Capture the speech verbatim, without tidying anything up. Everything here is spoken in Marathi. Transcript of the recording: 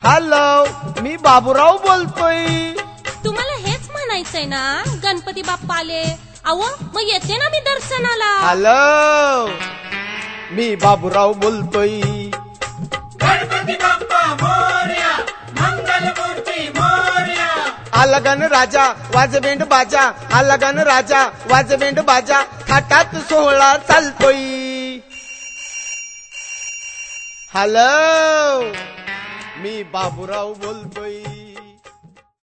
हॅलो, मी बाबूराव बोलतोय. तुम्हाला हेच म्हणायचंय ना, गणपती बाप्पा आले. अहो मग येते ना मी दर्शनाला. हॅलो, मी बाबूराव बोलतोय. गणपती बाप्पा मोरया, मंगलमूर्ती मोरया. आला गण राजा वाजवेंड बाजा, आला गण राजा वाजवेंड बाजा, थाटात सोहळा चालतोय. हॅलो, मी बाबूराव बोलतोय.